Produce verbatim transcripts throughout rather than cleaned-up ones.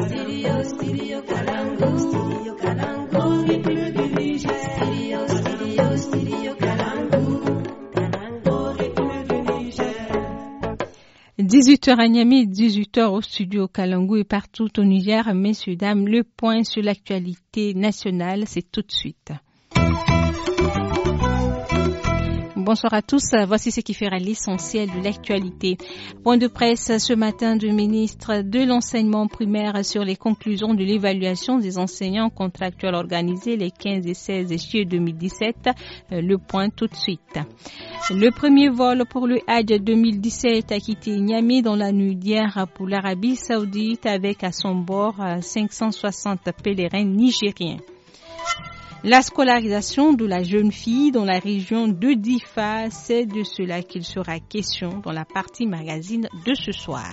Studio, Studio Kalangu, Studio Kalangu, rythme du Niger. Studio, Studio, Studio Kalangu, Kalangu, rythme du Niger. dix-huit heures à Niamey, dix-huit heures au studio Kalangu et partout au Niger. Messieurs, dames, le point sur l'actualité nationale, c'est tout de suite. Bonsoir à tous. Voici ce qui fera l'essentiel de l'actualité. Point de presse ce matin du ministre de l'enseignement primaire sur les conclusions de l'évaluation des enseignants contractuels organisés les quinze et seize juillet deux mille dix-sept. Le point tout de suite. Le premier vol pour le Hajj deux mille dix-sept a quitté Niamey dans la nuit d'hier pour l'Arabie Saoudite avec à son bord cinq cent soixante pèlerins nigériens. La scolarisation de la jeune fille dans la région de Difa, c'est de cela qu'il sera question dans la partie magazine de ce soir.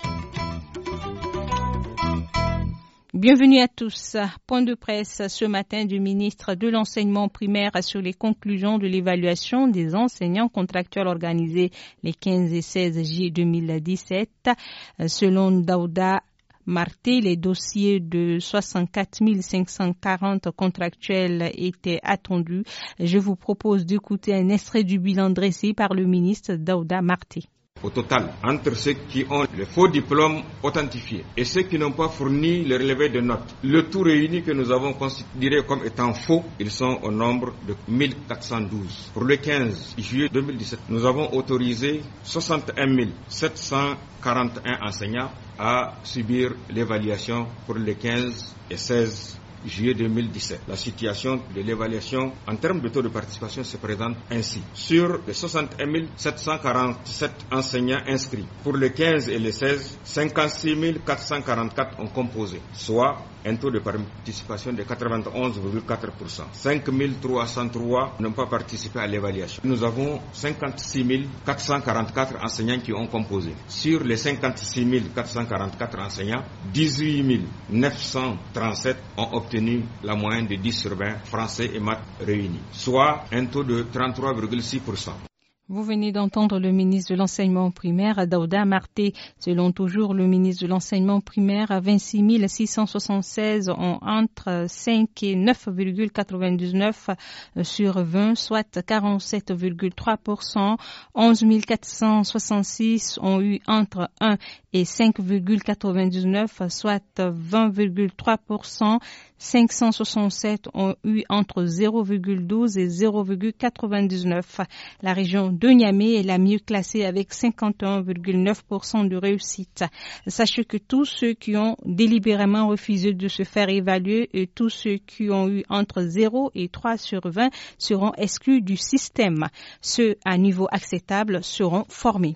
Bienvenue à tous. Point de presse ce matin du ministre de l'enseignement primaire sur les conclusions de l'évaluation des enseignants contractuels organisés les quinze et seize juillet deux mille dix-sept. Selon Daouda Marté, les dossiers de soixante-quatre mille cinq cent quarante contractuels étaient attendus. Je vous propose d'écouter un extrait du bilan dressé par le ministre Daouda Marté. Au total, entre ceux qui ont le faux diplôme authentifié et ceux qui n'ont pas fourni le relevé de notes, le tout réuni que nous avons considéré comme étant faux, ils sont au nombre de mille quatre cent douze. Pour le quinze juillet deux mille dix-sept, nous avons autorisé soixante et un mille sept cent quarante et un enseignants à subir l'évaluation pour les quinze et seize juillet deux mille dix-sept. La situation de l'évaluation en termes de taux de participation se présente ainsi. Sur les soixante et un mille sept cent quarante-sept enseignants inscrits, pour les quinze et les seize, cinquante-six mille quatre cent quarante-quatre ont composé, soit un taux de participation de quatre-vingt-onze virgule quatre pour cent. cinq mille trois cent trois n'ont pas participé à l'évaluation. Nous avons cinquante-six mille quatre cent quarante-quatre enseignants qui ont composé. Sur les cinquante-six mille quatre cent quarante-quatre enseignants, dix-huit mille neuf cent trente-sept ont obtenu la moyenne de dix sur vingt français et maths réunis, soit un taux de trente-trois virgule six pour cent. Vous venez d'entendre le ministre de l'enseignement primaire, Daouda Marté. Selon toujours le ministre de l'enseignement primaire, vingt-six mille six cent soixante-seize ont entre cinq et neuf virgule quatre-vingt-dix-neuf sur vingt, soit quarante-sept virgule trois pour cent. onze mille quatre cent soixante-six ont eu entre un et cinq virgule quatre-vingt-dix-neuf, soit vingt virgule trois pour cent. cinq cent soixante-sept ont eu entre zéro virgule douze et zéro virgule quatre-vingt-dix-neuf. La région de Niamey est la mieux classée avec cinquante et un virgule neuf pour cent de réussite. Sachez que tous ceux qui ont délibérément refusé de se faire évaluer et tous ceux qui ont eu entre zéro et trois sur vingt seront exclus du système. Ceux à niveau acceptable seront formés.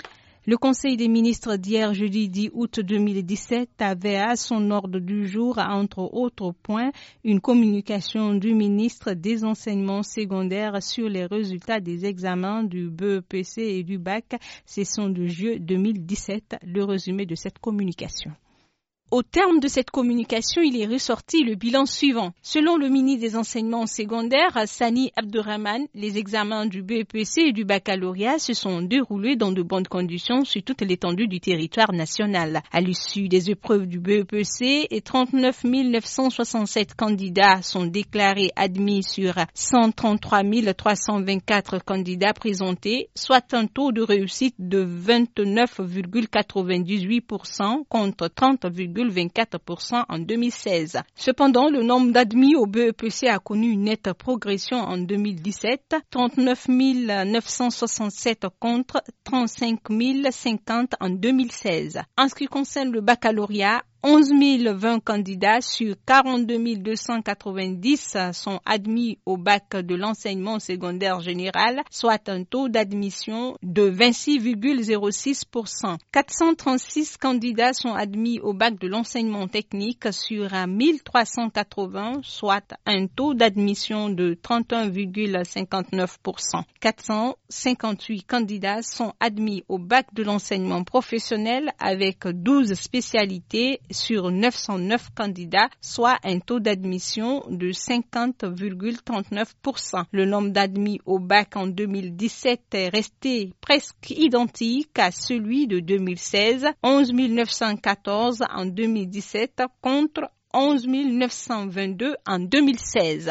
Le Conseil des ministres d'hier, jeudi dix août deux mille dix-sept, avait à son ordre du jour, entre autres points, une communication du ministre des enseignements secondaires sur les résultats des examens du B E P C et du bac, session de juillet deux mille dix-sept. Le résumé de cette communication. Au terme de cette communication, il est ressorti le bilan suivant. Selon le ministre des Enseignements secondaires, Sani Abdurrahman, les examens du B E P C et du baccalauréat se sont déroulés dans de bonnes conditions sur toute l'étendue du territoire national. À l'issue des épreuves du B E P C, trente-neuf mille neuf cent soixante-sept candidats sont déclarés admis sur cent trente-trois mille trois cent vingt-quatre candidats présentés, soit un taux de réussite de vingt-neuf virgule quatre-vingt-dix-huit pour cent contre trente virgule vingt-quatre pour cent en deux mille seize. Cependant, le nombre d'admis au B E P C a connu une nette progression en deux mille dix-sept, trente-neuf mille neuf cent soixante-sept contre trente-cinq mille cinquante en deux mille seize. En ce qui concerne le baccalauréat, onze mille vingt candidats sur quarante-deux mille deux cent quatre-vingt-dix sont admis au bac de l'enseignement secondaire général, soit un taux d'admission de vingt-six virgule zéro six pour cent. quatre cent trente-six candidats sont admis au bac de l'enseignement technique sur mille trois cent quatre-vingts, soit un taux d'admission de trente et un virgule cinquante-neuf pour cent. quatre cent cinquante-huit candidats sont admis au bac de l'enseignement professionnel avec douze spécialités, sur neuf cent neuf candidats, soit un taux d'admission de cinquante virgule trente-neuf pour cent. Le nombre d'admis au bac en deux mille dix-sept est resté presque identique à celui de deux mille seize, onze mille neuf cent quatorze en deux mille dix-sept contre onze mille neuf cent vingt-deux en deux mille seize.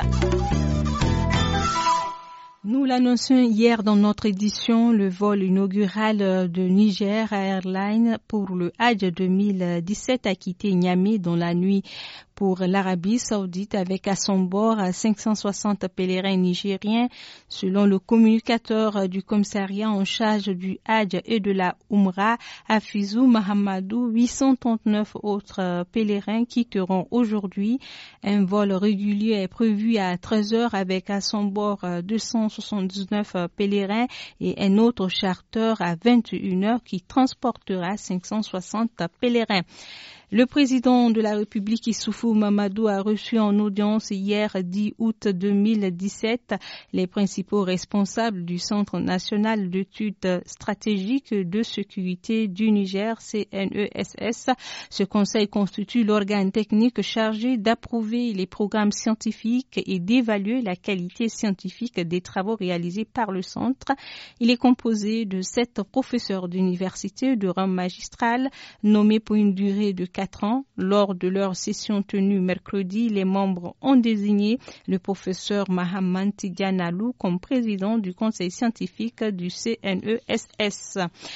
Nous l'annoncions hier dans notre édition, le vol inaugural de Niger Airlines pour le Hajj deux mille dix-sept a quitté Niamey dans la nuit pour l'Arabie Saoudite avec à son bord cinq cent soixante pèlerins nigériens. Selon le communicateur du commissariat en charge du Hajj et de la Umrah, Hafizou Mahamadou, huit cent trente-neuf autres pèlerins quitteront aujourd'hui. Un vol régulier est prévu à treize heures avec à son bord deux cent soixante-dix-neuf pèlerins et un autre charter à vingt et une heures qui transportera cinq cent soixante pèlerins. Le président de la République, Issoufou Mamadou, a reçu en audience hier dix août deux mille dix-sept les principaux responsables du Centre national d'études stratégiques de sécurité du Niger, C N E S S. Ce conseil constitue l'organe technique chargé d'approuver les programmes scientifiques et d'évaluer la qualité scientifique des travaux réalisés par le centre. Il est composé de sept professeurs d'université de rang magistral nommés pour une durée de quatre ans. Lors de leur session tenue mercredi, les membres ont désigné le professeur Mahaman Tidianalou comme président du conseil scientifique du C N E S S.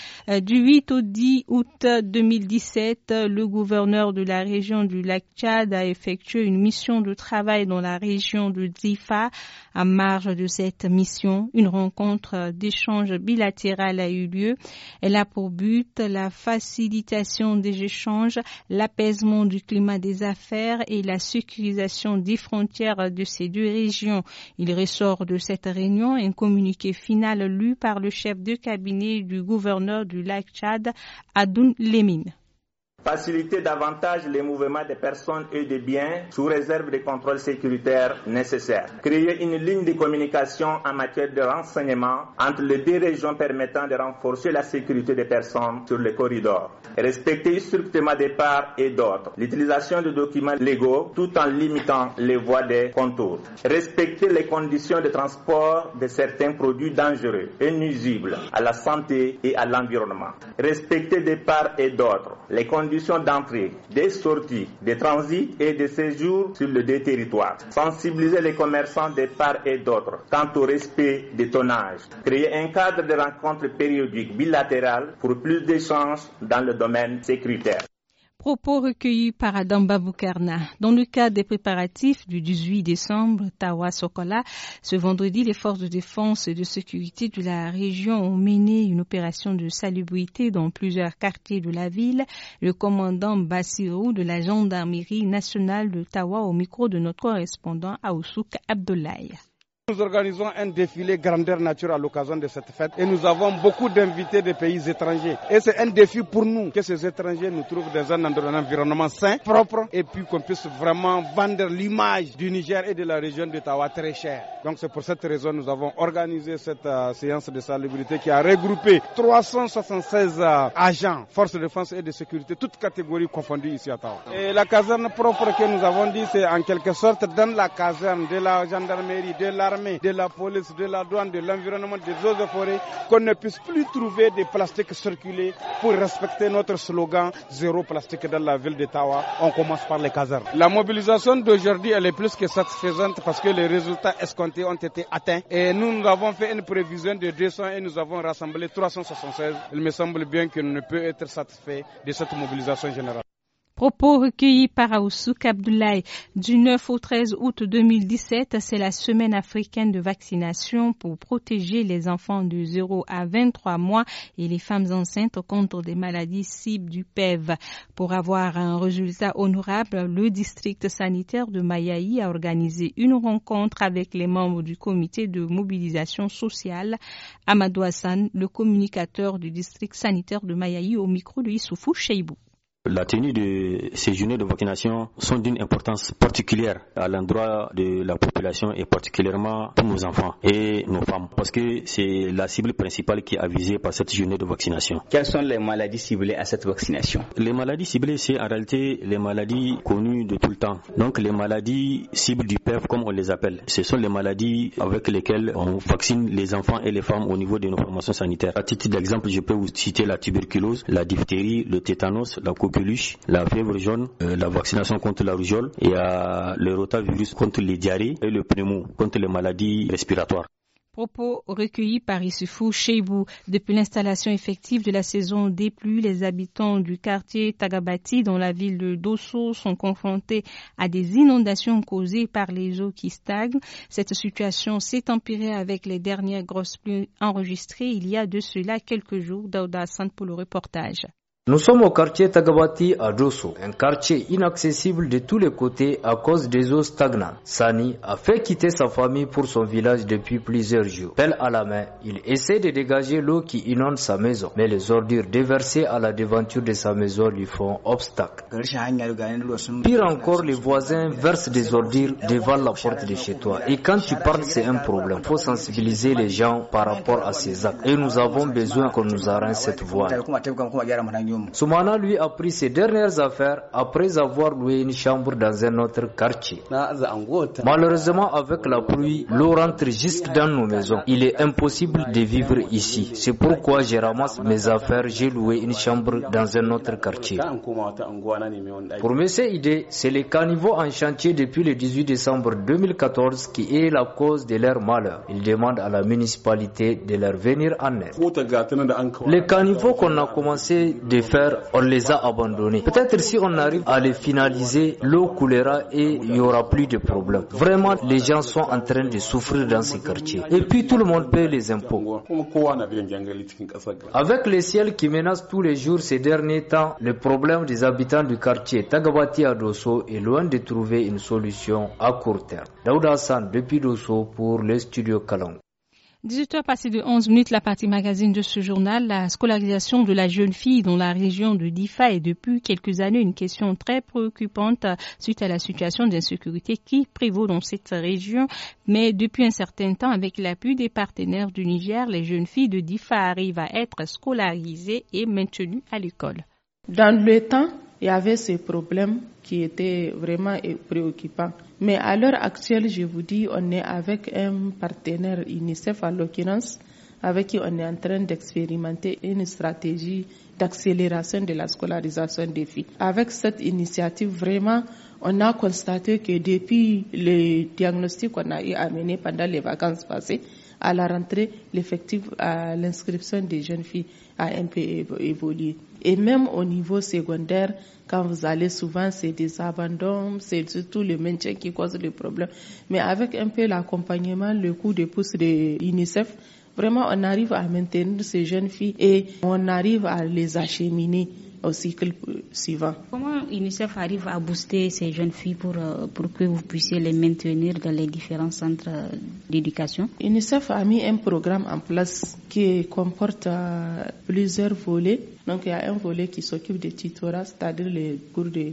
Du huit au dix août deux mille dix-sept, le gouverneur de la région du lac Tchad a effectué une mission de travail dans la région de Difa. En marge de cette mission, une rencontre d'échange bilatéral a eu lieu. Elle a pour but la facilitation des échanges, l'apaisement du climat des affaires et la sécurisation des frontières de ces deux régions. Il ressort de cette réunion un communiqué final lu par le chef de cabinet du gouverneur du lac Tchad, Adoun Lemine. Faciliter davantage les mouvements des personnes et des biens sous réserve des contrôles sécuritaires nécessaires. Créer une ligne de communication en matière de renseignement entre les deux régions permettant de renforcer la sécurité des personnes sur les corridors. Respecter strictement des parts et d'autres. L'utilisation de documents légaux tout en limitant les voies des contours. Respecter les conditions de transport de certains produits dangereux et nuisibles à la santé et à l'environnement. Respecter des parts et d'autres. Les conditions d'entrée, des sorties, des transits et des séjours sur le deux territoires. Sensibiliser les commerçants des parts et d'autres quant au respect des tonnages. Créer un cadre de rencontres périodiques bilatérales pour plus d'échanges dans le domaine sécuritaire. Propos recueillis par Adam Baboukarna. Dans le cadre des préparatifs du dix-huit décembre, Tawa Sokola, ce vendredi, les forces de défense et de sécurité de la région ont mené une opération de salubrité dans plusieurs quartiers de la ville. Le commandant Bassirou de la gendarmerie nationale de Tawa au micro de notre correspondant Aoussouk Abdoulaye. Nous organisons un défilé grandeur nature à l'occasion de cette fête et nous avons beaucoup d'invités des pays étrangers. Et c'est un défi pour nous que ces étrangers nous trouvent dans un, dans un environnement sain, propre et puis qu'on puisse vraiment vendre l'image du Niger et de la région de Tawa très cher. Donc c'est pour cette raison que nous avons organisé cette uh, séance de salubrité qui a regroupé trois cent soixante-seize uh, agents, forces de défense et de sécurité, toutes catégories confondues ici à Tawa. Et la caserne propre que nous avons dit, c'est en quelque sorte dans la caserne de la gendarmerie, de l'armée, de la police, de la douane, de l'environnement, des eaux et forêts, qu'on ne puisse plus trouver des plastiques circuler pour respecter notre slogan zéro plastique dans la ville de Tawa. On commence par les casernes. La mobilisation d'aujourd'hui, elle est plus que satisfaisante parce que les résultats escomptés ont été atteints. Et nous, nous avons fait une prévision de deux cents et nous avons rassemblé trois cent soixante-seize. Il me semble bien qu'on ne peut être satisfait de cette mobilisation générale. Propos recueillis par Aoussouk Abdoulaye. Du neuf au treize août deux mille dix-sept, c'est la semaine africaine de vaccination pour protéger les enfants de zéro à vingt-trois mois et les femmes enceintes contre des maladies cibles du P E V. Pour avoir un résultat honorable, le district sanitaire de Mayaï a organisé une rencontre avec les membres du comité de mobilisation sociale. Amadou Hassan, le communicateur du district sanitaire de Mayaï, au micro de Issoufou Cheibou. La tenue de ces journées de vaccination sont d'une importance particulière à l'endroit de la population et particulièrement pour nos enfants et nos femmes parce que c'est la cible principale qui est avisée par cette journée de vaccination. Quelles sont les maladies ciblées à cette vaccination? Les maladies ciblées, c'est en réalité les maladies connues de tout le temps. Donc les maladies cibles du P E V comme on les appelle, ce sont les maladies avec lesquelles on vaccine les enfants et les femmes au niveau de nos formations sanitaires. À titre d'exemple, je peux vous citer la tuberculose, la diphtérie, le tétanos, la coqueluche, la fièvre jaune, euh, la vaccination contre la rougeole et euh, le rotavirus contre les diarrhées et le pneumo contre les maladies respiratoires. Propos recueillis par Issoufou Cheibou. Depuis l'installation effective de la saison des pluies, les habitants du quartier Tagabati dans la ville de Dosso sont confrontés à des inondations causées par les eaux qui stagnent. Cette situation s'est empirée avec les dernières grosses pluies enregistrées il y a de cela quelques jours. Daouda Hassan pour le reportage. Nous sommes au quartier Tagabati à Dosso, un quartier inaccessible de tous les côtés à cause des eaux stagnantes. Sani a fait quitter sa famille pour son village depuis plusieurs jours. Pelle à la main, il essaie de dégager l'eau qui inonde sa maison, mais les ordures déversées à la devanture de sa maison lui font obstacle. Pire encore, les voisins versent des ordures devant la porte de chez toi. Et quand tu parles, c'est un problème. Il faut sensibiliser les gens par rapport à ces actes. Et nous avons besoin qu'on nous arrange cette voie. Soumana lui a pris ses dernières affaires après avoir loué une chambre dans un autre quartier. Malheureusement, avec la pluie, l'eau rentre juste dans nos maisons. Il est impossible de vivre ici. C'est pourquoi je ramasse mes affaires, j'ai loué une chambre dans un autre quartier. Pour M. Idé, c'est les caniveaux en chantier depuis le dix-huit décembre deux mille quatorze qui est la cause de leur malheur. Il demande à la municipalité de leur venir en aide. Les caniveaux qu'on a commencé de faire, on les a abandonnés. Peut-être si on arrive à les finaliser, l'eau coulera et il n'y aura plus de problème. Vraiment, les gens sont en train de souffrir dans ces quartiers. Et puis tout le monde paye les impôts. Avec les ciels qui menacent tous les jours ces derniers temps, le problème des habitants du quartier Tagabati à Dosso est loin de trouver une solution à court terme. Daouda Hassan depuis Dosso pour le studio Kalong. dix-huit heures passées de onze minutes, la partie magazine de ce journal, la scolarisation de la jeune fille dans la région de Difa est depuis quelques années une question très préoccupante suite à la situation d'insécurité qui prévaut dans cette région. Mais depuis un certain temps, avec l'appui des partenaires du Niger, les jeunes filles de Difa arrivent à être scolarisées et maintenues à l'école. Dans le temps, il y avait ces problèmes qui étaient vraiment préoccupants. Mais à l'heure actuelle, je vous dis, on est avec un partenaire UNICEF en l'occurrence, avec qui on est en train d'expérimenter une stratégie d'accélération de la scolarisation des filles. Avec cette initiative, vraiment, on a constaté que depuis le diagnostic qu'on a eu à mener pendant les vacances passées, à la rentrée, l'effectif à l'inscription des jeunes filles a un peu évolué. Et même au niveau secondaire, quand vous allez souvent, c'est des abandons, c'est surtout le maintien qui cause le problème. Mais avec un peu l'accompagnement, le coup de pouce de l'UNICEF, vraiment on arrive à maintenir ces jeunes filles et on arrive à les acheminer au cycle suivant. Comment l'UNICEF arrive à booster ces jeunes filles pour, pour que vous puissiez les maintenir dans les différents centres d'éducation? l'UNICEF a mis un programme en place qui comporte plusieurs volets. Donc il y a un volet qui s'occupe des tutorats, c'est-à-dire les cours de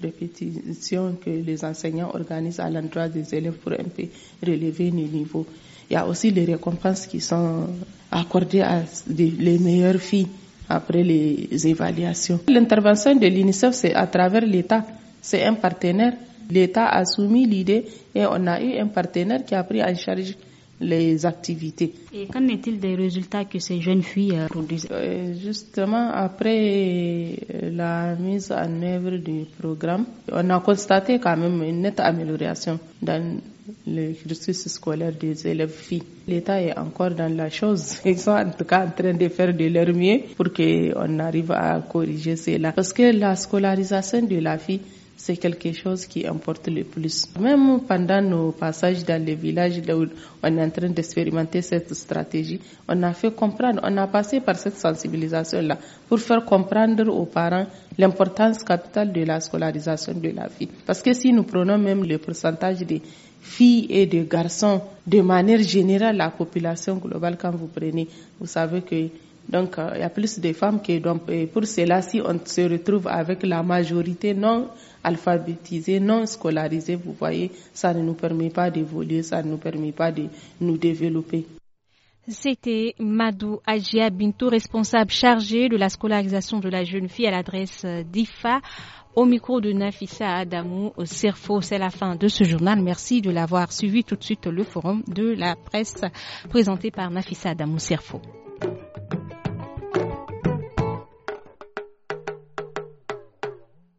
répétition que les enseignants organisent à l'endroit des élèves pour un peu relever le niveau. Il y a aussi les récompenses qui sont accordées à les meilleures filles après les évaluations. L'intervention de l'UNICEF, c'est à travers l'État. C'est un partenaire. L'État a soumis l'idée et on a eu un partenaire qui a pris en charge les activités. Et qu'en est-il des résultats que ces jeunes filles produisent? euh, Justement, après la mise en œuvre du programme, on a constaté quand même une nette amélioration dans le cursus scolaire des élèves filles. L'État est encore dans la chose. Ils sont en tout cas en train de faire de leur mieux pour qu'on arrive à corriger cela. Parce que la scolarisation de la fille, c'est quelque chose qui importe le plus. Même pendant nos passages dans les villages où on est en train d'expérimenter cette stratégie, on a fait comprendre, on a passé par cette sensibilisation-là pour faire comprendre aux parents l'importance capitale de la scolarisation de la fille. Parce que si nous prenons même le pourcentage des filles et de garçons, de manière générale, la population globale, quand vous prenez, vous savez que Donc, il euh, y a plus de femmes que d'hommes. Et pour cela, si on se retrouve avec la majorité non alphabétisée, non scolarisée, vous voyez, ça ne nous permet pas d'évoluer, ça ne nous permet pas de nous développer. C'était Madou Adjia Bintou, responsable chargé de la scolarisation de la jeune fille à l'adresse d'I F A. Au micro de Nafissa Adamou au Cerfo, c'est la fin de ce journal. Merci de l'avoir suivi. Tout de suite le forum de la presse présenté par Nafissa Adamou Cerfo.